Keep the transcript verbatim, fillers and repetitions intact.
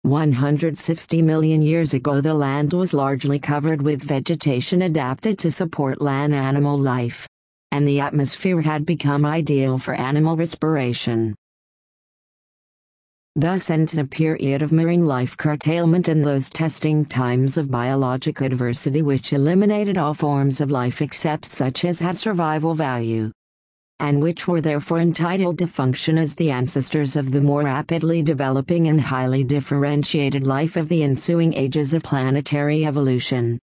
one hundred sixty million years ago, the land was largely covered with vegetation adapted to support land animal life, and the atmosphere had become ideal for animal respiration. Thus ended a period of marine life curtailment and those testing times of biological adversity which eliminated all forms of life except such as had survival value, and which were therefore entitled to function as the ancestors of the more rapidly developing and highly differentiated life of the ensuing ages of planetary evolution.